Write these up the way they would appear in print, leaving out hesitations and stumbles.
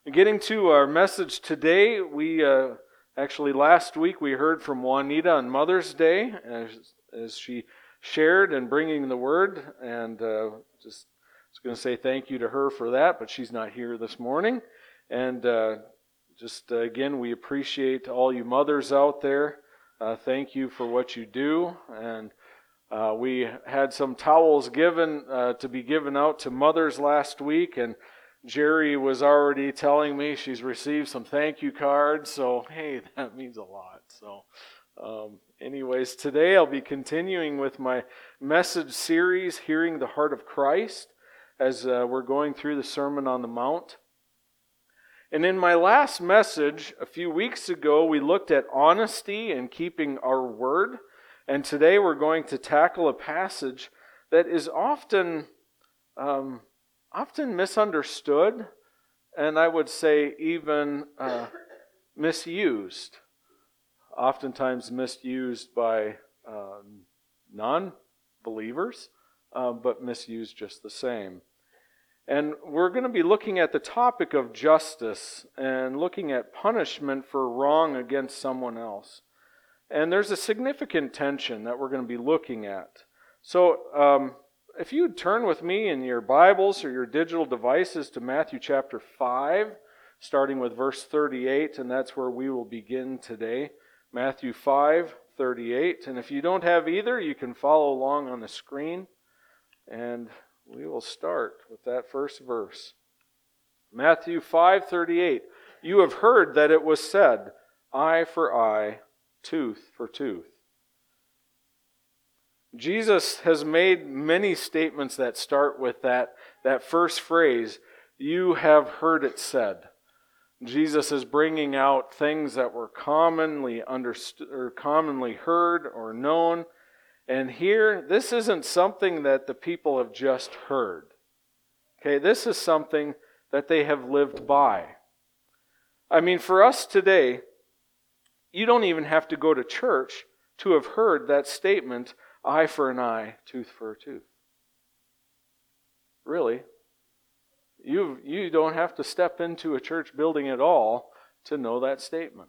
Getting to our message today, we actually last week we heard from Juanita on Mother's Day as she shared and bringing the word, and just was going to say thank you to her for that, but she's not here this morning. And again, we appreciate all you mothers out there. Thank you for what you do, and we had some towels given to be given out to mothers last week, and Jerry was already telling me she's received some thank you cards, so hey, that means a lot. So anyways, today I'll be continuing with my message series, Hearing the Heart of Christ, as we're going through the Sermon on the Mount. And in my last message, a few weeks ago, we looked at honesty and keeping our word. And today we're going to tackle a passage that is often misunderstood, and I would say even misused. Oftentimes misused by non-believers, but misused just the same. And we're going to be looking at the topic of justice and looking at punishment for wrong against someone else. And there's a significant tension that we're going to be looking at. So if you'd turn with me in your Bibles or your digital devices to Matthew chapter 5, starting with verse 38, and that's where we will begin today. Matthew 5:38. And if you don't have either, you can follow along on the screen. And we will start with that first verse. Matthew 5:38. You have heard that it was said, eye for eye, tooth for tooth. Jesus has made many statements that start with that first phrase, you have heard it said. Jesus is bringing out things that were commonly understood or commonly heard or known. And here, this isn't something that the people have just heard. Okay, this is something that they have lived by. I mean, for us today, you don't even have to go to church to have heard that statement, eye for an eye, tooth for a tooth. Really. You don't have to step into a church building at all to know that statement.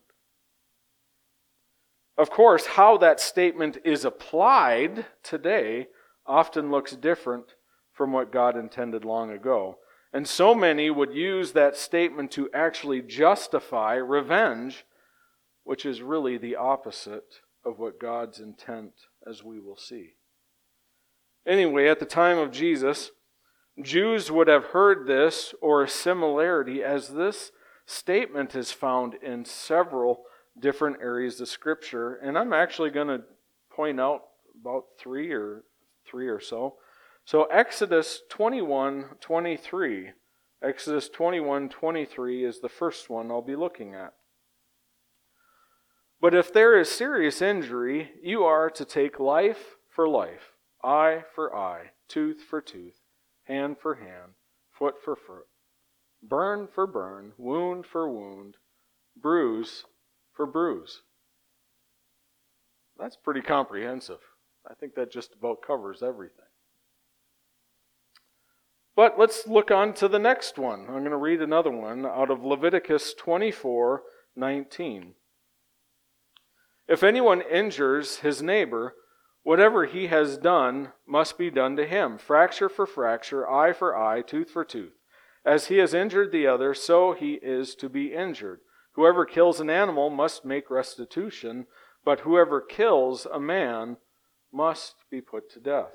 Of course, how that statement is applied today often looks different from what God intended long ago. And so many would use that statement to actually justify revenge, which is really the opposite of what God's intent, as we will see. Anyway, at the time of Jesus, Jews would have heard this or a similarity, as this statement is found in several different areas of Scripture. And I'm actually going to point out about three or so. So Exodus 21:23. Exodus 21:23 is the first one I'll be looking at. But if there is serious injury, you are to take life for life, eye for eye, tooth for tooth, hand for hand, foot for foot, burn for burn, wound for wound, bruise for bruise. That's pretty comprehensive. I think that just about covers everything. But let's look on to the next one. I'm going to read another one out of Leviticus 24:19. If anyone injures his neighbor, whatever he has done must be done to him, fracture for fracture, eye for eye, tooth for tooth. As he has injured the other, so he is to be injured. Whoever kills an animal must make restitution, but whoever kills a man must be put to death.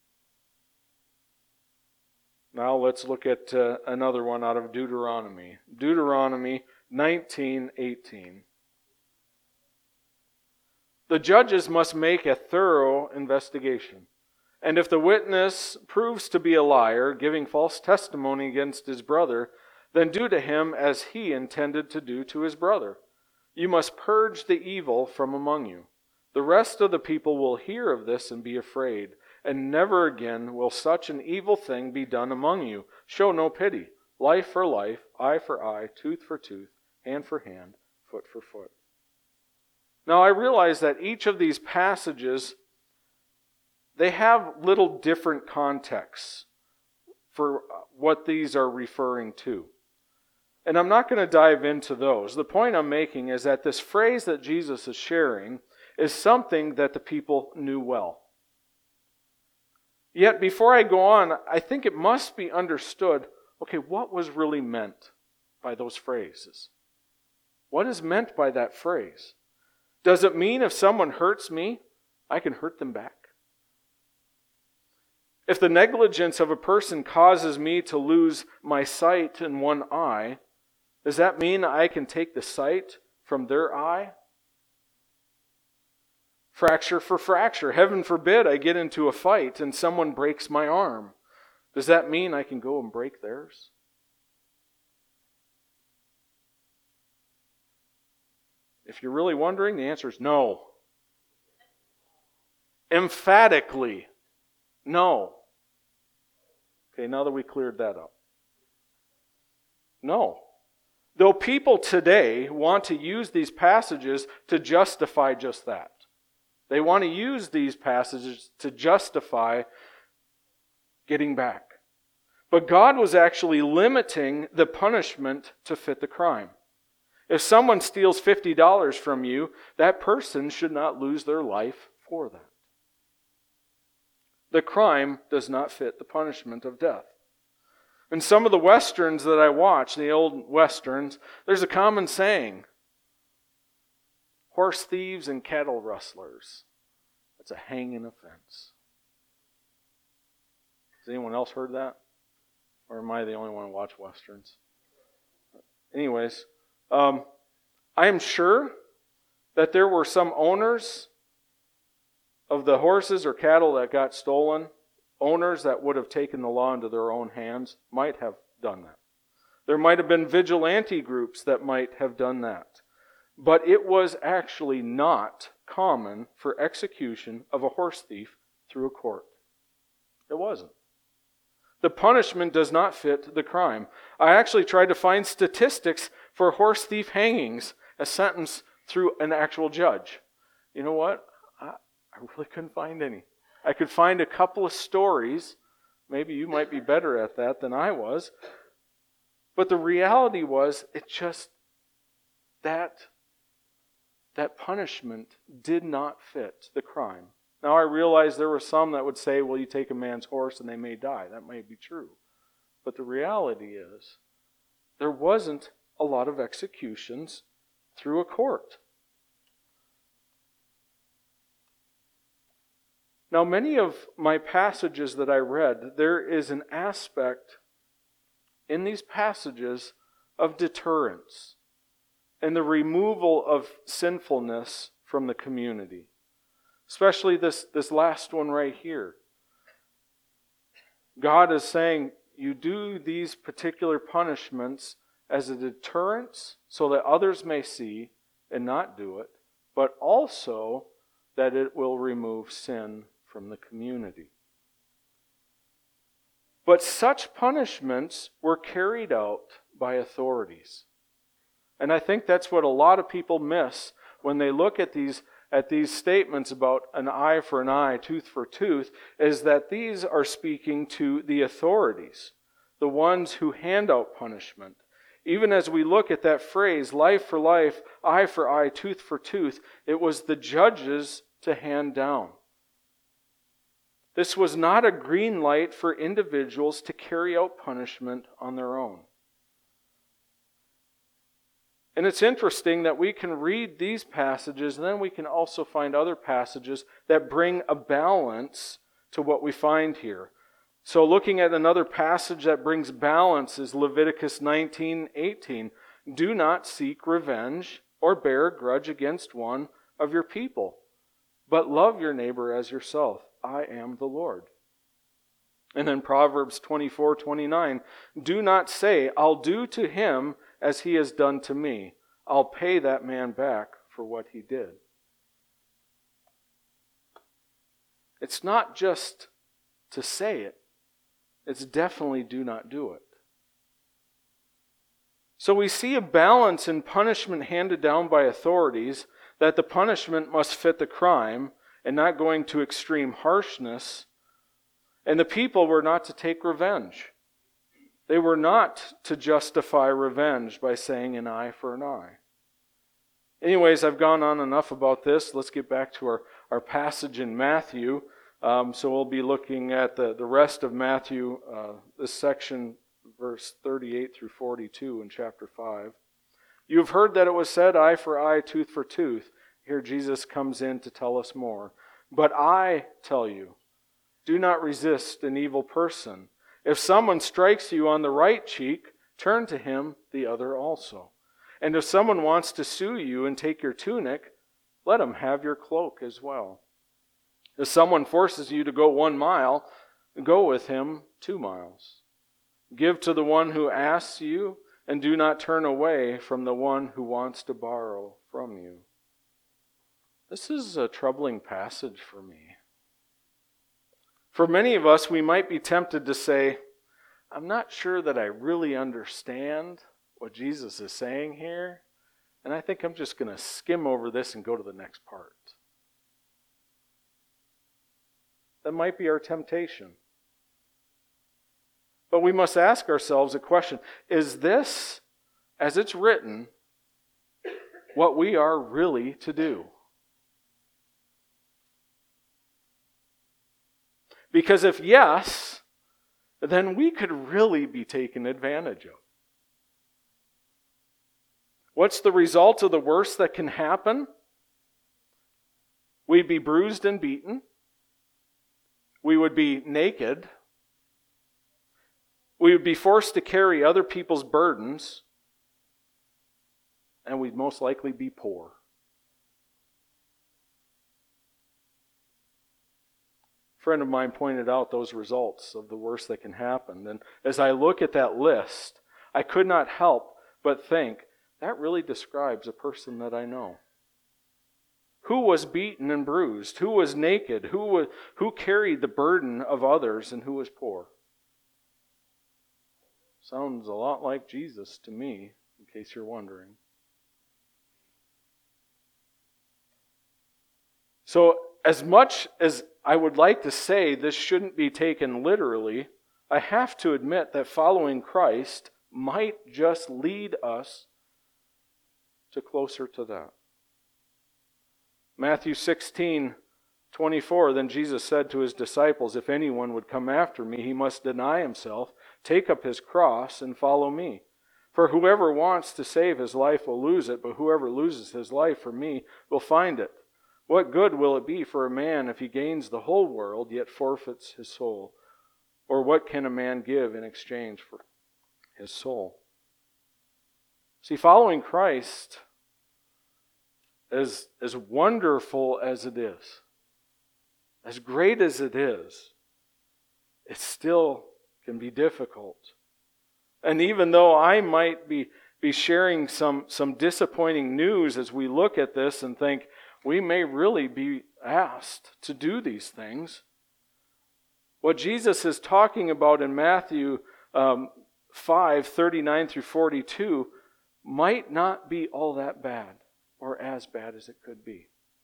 Now let's look at another one out of Deuteronomy. Deuteronomy 19:18. The judges must make a thorough investigation. And if the witness proves to be a liar, giving false testimony against his brother, then do to him as he intended to do to his brother. You must purge the evil from among you. The rest of the people will hear of this and be afraid, and never again will such an evil thing be done among you. Show no pity. Life for life, eye for eye, tooth for tooth, hand for hand, foot for foot. Now I realize that each of these passages, they have little different contexts for what these are referring to. And I'm not going to dive into those. The point I'm making is that this phrase that Jesus is sharing is something that the people knew well. Yet before I go on, I think it must be understood, okay, what was really meant by those phrases? What is meant by that phrase? Does it mean if someone hurts me, I can hurt them back? If the negligence of a person causes me to lose my sight in one eye, does that mean I can take the sight from their eye? Fracture for fracture. Heaven forbid I get into a fight and someone breaks my arm. Does that mean I can go and break theirs? If you're really wondering, the answer is no. Emphatically, no. Okay, now that we cleared that up. No. Though people today want to use these passages to justify just that. They want to use these passages to justify getting back. But God was actually limiting the punishment to fit the crime. If someone steals $50 from you, that person should not lose their life for that. The crime does not fit the punishment of death. In some of the westerns that I watch, the old westerns, there's a common saying: horse thieves and cattle rustlers. That's a hanging offense. Has anyone else heard that? Or am I the only one who watch westerns? Anyways, I am sure that there were some owners of the horses or cattle that got stolen, owners that would have taken the law into their own hands, might have done that. There might have been vigilante groups that might have done that. But it was actually not common for execution of a horse thief through a court. It wasn't. The punishment does not fit the crime. I actually tried to find statistics for horse thief hangings, a sentence through an actual judge. You know what? I really couldn't find any. I could find a couple of stories. Maybe you might be better at that than I was. But the reality was, it just, that punishment did not fit the crime. Now I realize there were some that would say, well, you take a man's horse and they may die. That may be true. But the reality is, there wasn't a lot of executions through a court. Now, many of my passages that I read, there is an aspect in these passages of deterrence and the removal of sinfulness from the community. Especially this last one right here. God is saying, you do these particular punishments as a deterrence so that others may see and not do it, but also that it will remove sin from the community. But such punishments were carried out by authorities. And I think that's what a lot of people miss when they look at these statements about an eye for an eye, tooth for tooth, is that these are speaking to the authorities, the ones who hand out punishment. Even as we look at that phrase, life for life, eye for eye, tooth for tooth, it was the judges to hand down. This was not a green light for individuals to carry out punishment on their own. And it's interesting that we can read these passages, and then we can also find other passages that bring a balance to what we find here. So looking at another passage that brings balance is Leviticus 19:18. Do not seek revenge or bear a grudge against one of your people, but love your neighbor as yourself. I am the Lord. And then Proverbs 24:29. Do not say, I'll do to him as he has done to me. I'll pay that man back for what he did. It's not just to say it. It's definitely do not do it. So we see a balance in punishment handed down by authorities, that the punishment must fit the crime and not going to extreme harshness. And the people were not to take revenge. They were not to justify revenge by saying an eye for an eye. Anyways, I've gone on enough about this. Let's get back to our passage in Matthew. So we'll be looking at the rest of Matthew, this section, verse 38 through 42 in chapter 5. You have heard that it was said, eye for eye, tooth for tooth. Here Jesus comes in to tell us more. But I tell you, do not resist an evil person. If someone strikes you on the right cheek, turn to him the other also. And if someone wants to sue you and take your tunic, let him have your cloak as well. If someone forces you to go 1 mile, go with him 2 miles. Give to the one who asks you, and do not turn away from the one who wants to borrow from you. This is a troubling passage for me. For many of us, we might be tempted to say, I'm not sure that I really understand what Jesus is saying here, and I think I'm just going to skim over this and go to the next part. That might be our temptation. But we must ask ourselves a question. Is this, as it's written, what we are really to do? Because if yes, then we could really be taken advantage of. What's the result of the worst that can happen? We'd be bruised and beaten. We would be naked. We would be forced to carry other people's burdens. And we'd most likely be poor. A friend of mine pointed out those results of the worst that can happen. And as I look at that list, I could not help but think, that really describes a person that I know. Who was beaten and bruised? Who was naked? Who carried the burden of others, and who was poor? Sounds a lot like Jesus to me, in case you're wondering. So, as much as I would like to say this shouldn't be taken literally, I have to admit that following Christ might just lead us to closer to that. Matthew 16:24, then Jesus said to his disciples, if anyone would come after me, he must deny himself, take up his cross, and follow me. For whoever wants to save his life will lose it, but whoever loses his life for me will find it. What good will it be for a man if he gains the whole world, yet forfeits his soul? Or what can a man give in exchange for his soul? See, following Christ, as wonderful as it is, as great as it is, it still can be difficult. And even though I might be sharing some disappointing news as we look at this and think we may really be asked to do these things, what Jesus is talking about in Matthew 5:39 through 42 might not be all that bad, or as bad as it could be.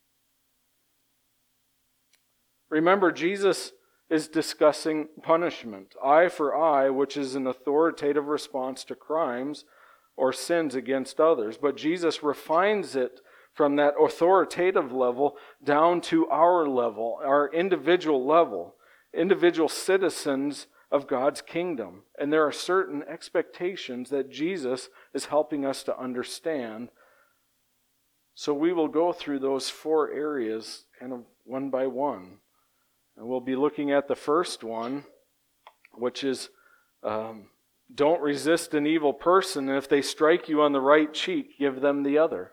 Remember, Jesus is discussing punishment, eye for eye, which is an authoritative response to crimes or sins against others. But Jesus refines it from that authoritative level down to our level, our individual level, individual citizens of God's kingdom. And there are certain expectations that Jesus is helping us to understand. So we will go through those 4 areas kind of one by one. And we'll be looking at the first one, which is don't resist an evil person, and if they strike you on the right cheek, give them the other.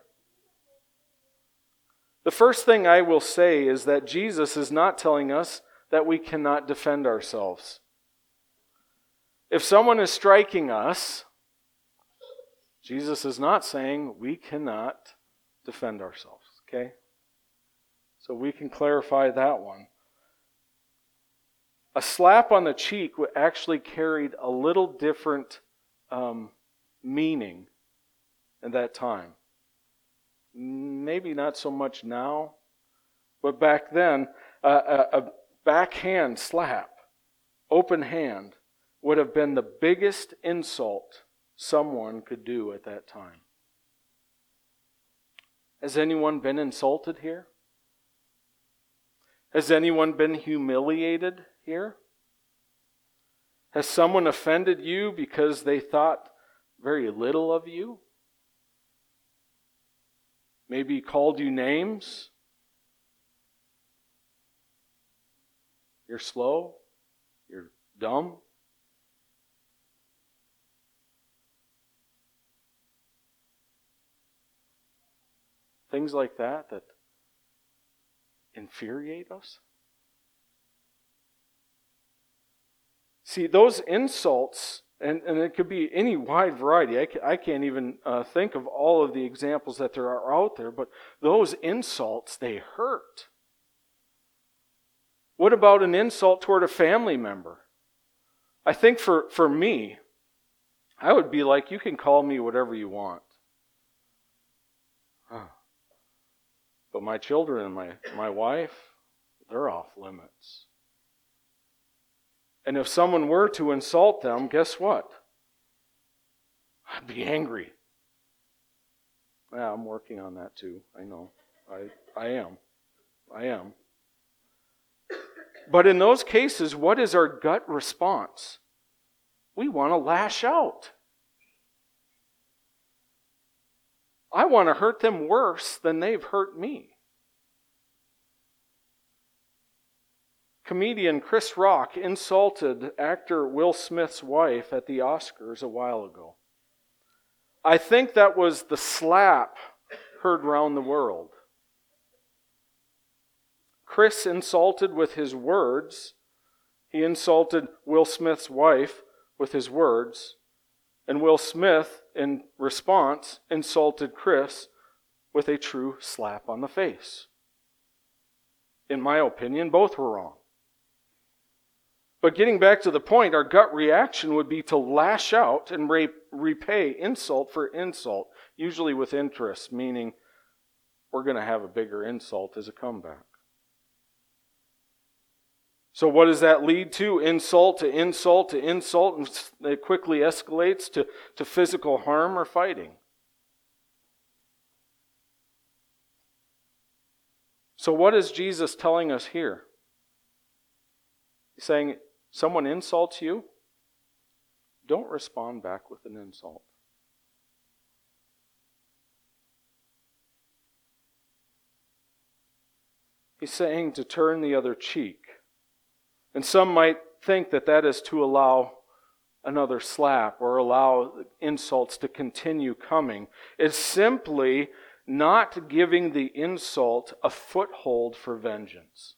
The first thing I will say is that Jesus is not telling us that we cannot defend ourselves. If someone is striking us, Jesus is not saying we cannot defend ourselves, okay? So we can clarify that one. A slap on the cheek actually carried a little different meaning in that time. Maybe not so much now, but back then, a backhand slap, open hand, would have been the biggest insult someone could do at that time. Has anyone been insulted here? Has anyone been humiliated here? Has someone offended you because they thought very little of you? Maybe called you names? You're slow? You're dumb? Things like that infuriate us. See, those insults, and it could be any wide variety. I can't even think of all of the examples that there are out there, but those insults, they hurt. What about an insult toward a family member? I think for me, I would be like, you can call me whatever you want. But my children and my wife, they're off limits. And if someone were to insult them, guess what? I'd be angry. Yeah, I'm working on that too. I know. I am. But in those cases, what is our gut response? We want to lash out. I want to hurt them worse than they've hurt me. Comedian Chris Rock insulted actor Will Smith's wife at the Oscars a while ago. I think that was the slap heard round the world. Chris insulted with his words. He insulted Will Smith's wife with his words. And Will Smith, in response, insulted Chris with a true slap on the face. In my opinion, both were wrong. But getting back to the point, our gut reaction would be to lash out and repay insult for insult, usually with interest, meaning we're going to have a bigger insult as a comeback. So what does that lead to? Insult to insult to insult, and it quickly escalates to physical harm or fighting. So what is Jesus telling us here? He's saying, someone insults you, don't respond back with an insult. He's saying to turn the other cheek. And some might think that that is to allow another slap or allow insults to continue coming. It's simply not giving the insult a foothold for vengeance.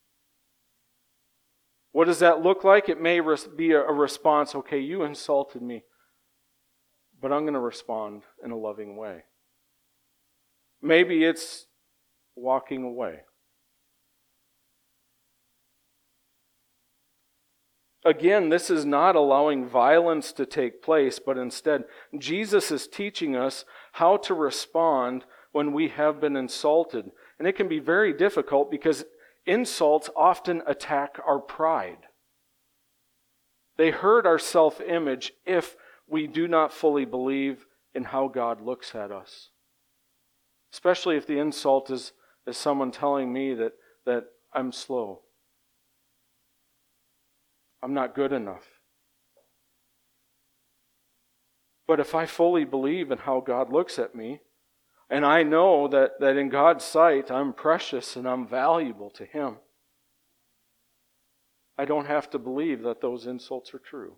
What does that look like? It may be a response, okay, you insulted me, but I'm going to respond in a loving way. Maybe it's walking away. Again, this is not allowing violence to take place, but instead, Jesus is teaching us how to respond when we have been insulted. And it can be very difficult because insults often attack our pride. They hurt our self-image if we do not fully believe in how God looks at us. Especially if the insult is someone telling me that I'm slow. I'm not good enough. But if I fully believe in how God looks at me, and I know that in God's sight I'm precious and I'm valuable to Him, I don't have to believe that those insults are true.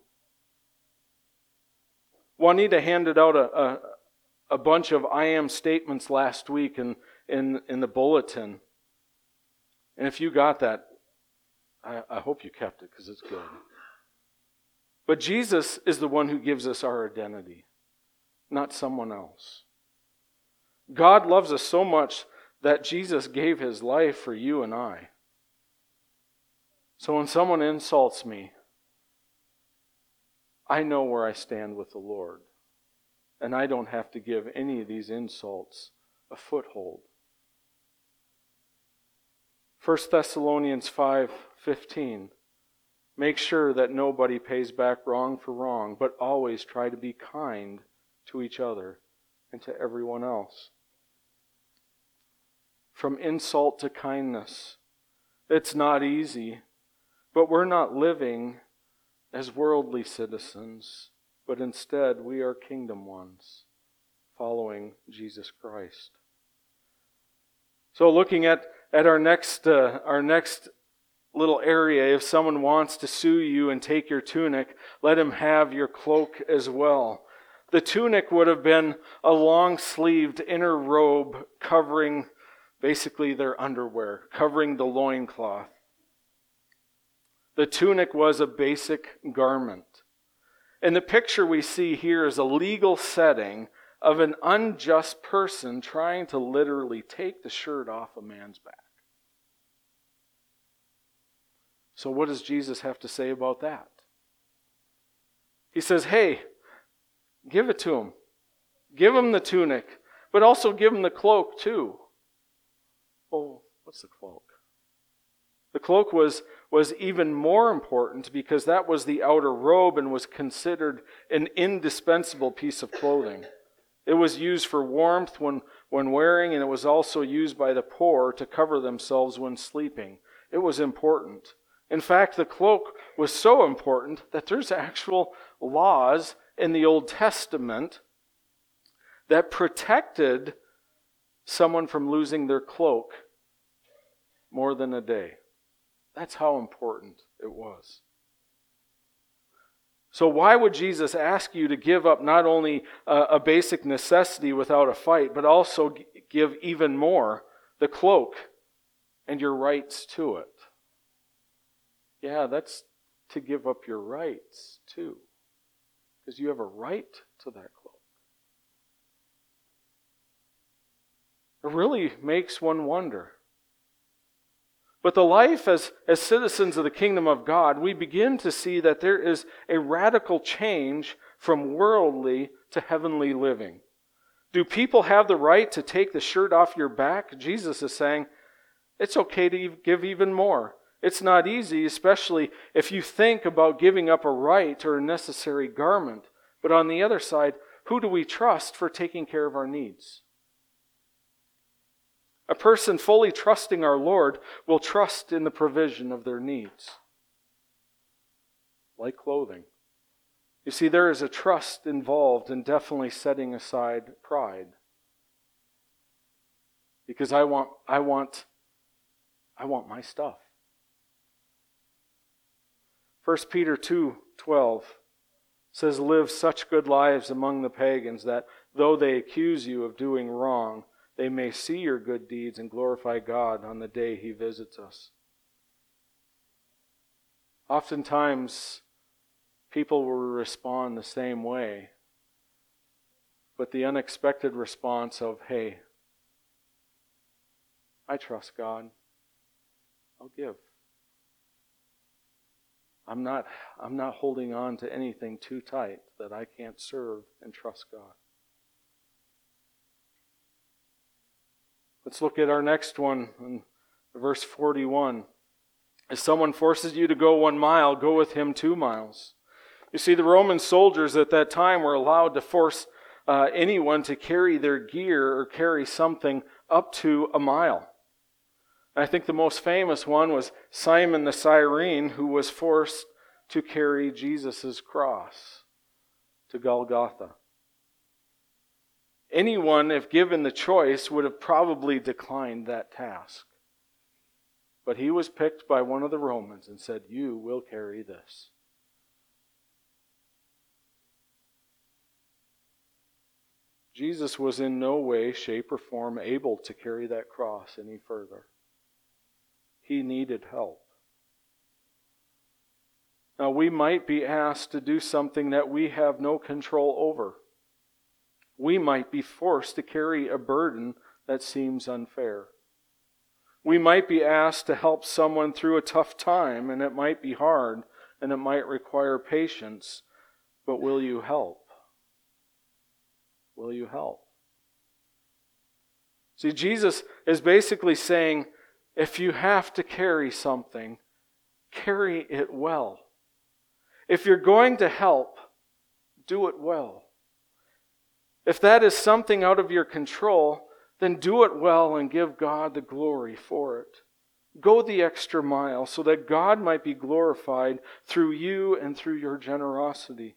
Juanita handed out a bunch of I am statements last week in the bulletin. And if you got that, I hope you kept it because it's good. But Jesus is the one who gives us our identity, not someone else. God loves us so much that Jesus gave His life for you and I. So when someone insults me, I know where I stand with the Lord. And I don't have to give any of these insults a foothold. 1 Thessalonians 5:15. Make sure that nobody pays back wrong for wrong, but always try to be kind to each other and to everyone else. From insult to kindness. It's not easy, but we're not living as worldly citizens, but instead we are kingdom ones, following Jesus Christ. So looking at our next little area, if someone wants to sue you and take your tunic, let him have your cloak as well. The tunic would have been a long-sleeved inner robe covering basically their underwear, covering the loincloth. The tunic was a basic garment. And the picture we see here is a legal setting of an unjust person trying to literally take the shirt off a man's back. So what does Jesus have to say about that? He says, hey, give it to him. Give him the tunic, but also give him the cloak too. Oh, what's the cloak? The cloak was even more important because that was the outer robe and was considered an indispensable piece of clothing. It was used for warmth when wearing, and it was also used by the poor to cover themselves when sleeping. It was important. In fact, the cloak was so important that there's actual laws in the Old Testament that protected someone from losing their cloak more than a day. That's how important it was. So why would Jesus ask you to give up not only a basic necessity without a fight, but also give even more, the cloak and your rights to it? Yeah, that's to give up your rights too, because you have a right to that cloak. It really makes one wonder. But the life as citizens of the kingdom of God, we begin to see that there is a radical change from worldly to heavenly living. Do people have the right to take the shirt off your back? Jesus is saying, it's okay to give even more. It's not easy, especially if you think about giving up a right or a necessary garment. But on the other side, who do we trust for taking care of our needs? A person fully trusting our Lord will trust in the provision of their needs, like clothing. You see, there is a trust involved in definitely setting aside pride. Because I want my stuff. 1 Peter 2:12 says, live such good lives among the pagans that though they accuse you of doing wrong, they may see your good deeds and glorify God on the day He visits us. Oftentimes, people will respond the same way, but the unexpected response of, hey, I trust God, I'll give. I'm not holding on to anything too tight that I can't serve and trust God. Let's look at our next one in verse 41. If someone forces you to go 1 mile, go with him 2 miles. You see, the Roman soldiers at that time were allowed to force anyone to carry their gear or carry something up to 1 mile. I think the most famous one was Simon the Cyrene, who was forced to carry Jesus' cross to Golgotha. Anyone, if given the choice, would have probably declined that task. But he was picked by one of the Romans and said, you will carry this. Jesus was in no way, shape, or form able to carry that cross any further. He needed help. Now, we might be asked to do something that we have no control over. We might be forced to carry a burden that seems unfair. We might be asked to help someone through a tough time, and it might be hard, and it might require patience, but will you help? Will you help? See, Jesus is basically saying, if you have to carry something, carry it well. If you're going to help, do it well. If that is something out of your control, then do it well and give God the glory for it. Go the extra mile so that God might be glorified through you and through your generosity.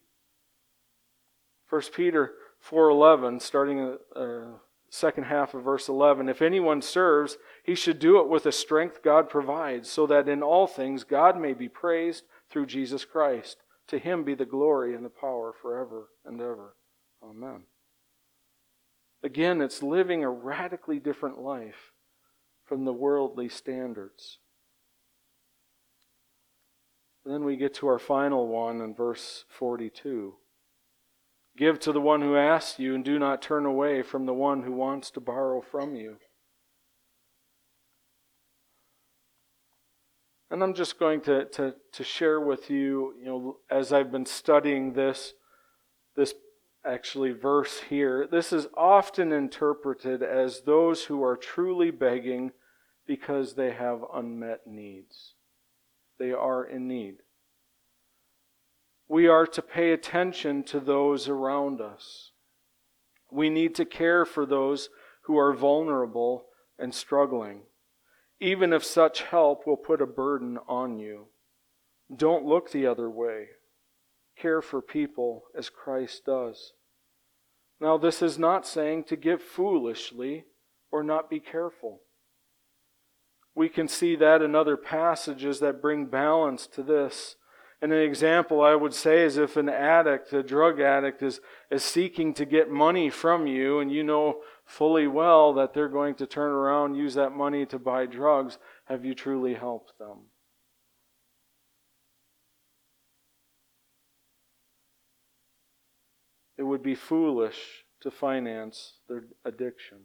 1 Peter 4:11, starting in the second half of verse 11, if anyone serves, he should do it with the strength God provides, so that in all things God may be praised through Jesus Christ. To him be the glory and the power forever and ever. Amen. Again, it's living a radically different life from the worldly standards. And then we get to our final one in verse 42. Give to the one who asks you, and do not turn away from the one who wants to borrow from you. And I'm just going to share with you, as I've been studying this actually verse here, this is often interpreted as those who are truly begging because they have unmet needs. They are in need. We are to pay attention to those around us. We need to care for those who are vulnerable and struggling, even if such help will put a burden on you. Don't look the other way. Care for people as Christ does. Now, this is not saying to give foolishly or not be careful. We can see that in other passages that bring balance to this. And an example I would say is if an addict, a drug addict, is seeking to get money from you, and you know fully well that they're going to turn around and use that money to buy drugs, have you truly helped them? It would be foolish to finance their addiction.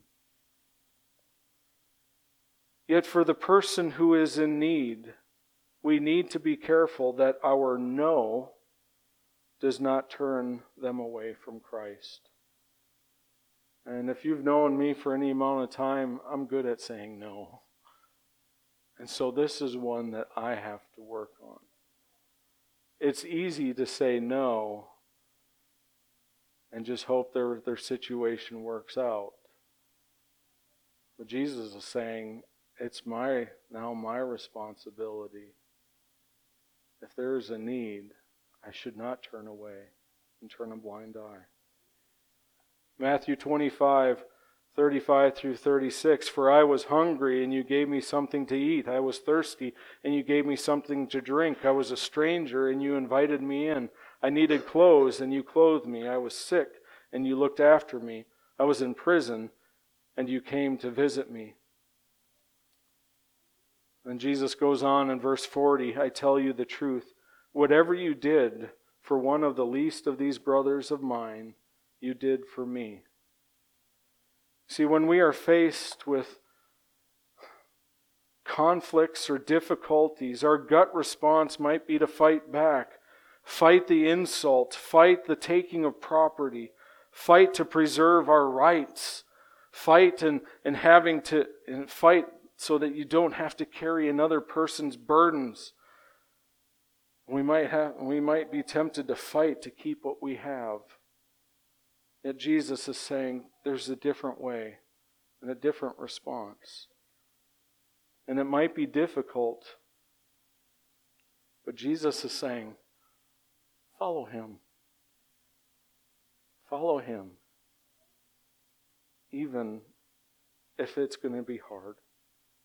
Yet for the person who is in need, we need to be careful that our no does not turn them away from Christ. And if you've known me for any amount of time, I'm good at saying no. And so this is one that I have to work on. It's easy to say no and just hope their situation works out. But Jesus is saying, it's now my responsibility. If there is a need, I should not turn away and turn a blind eye. Matthew 25:35 through 36, for I was hungry, and you gave me something to eat. I was thirsty, and you gave me something to drink. I was a stranger, and you invited me in. I needed clothes, and you clothed me. I was sick, and you looked after me. I was in prison, and you came to visit me. And Jesus goes on in verse 40, I tell you the truth, whatever you did for one of the least of these brothers of mine, you did for me. See, when we are faced with conflicts or difficulties, our gut response might be to fight back, fight the insult, fight the taking of property, fight to preserve our rights, fight and fight so that you don't have to carry another person's burdens. We might be tempted to fight to keep what we have. Yet Jesus is saying there's a different way and a different response. And it might be difficult, but Jesus is saying, follow him. Follow him. Even if it's going to be hard.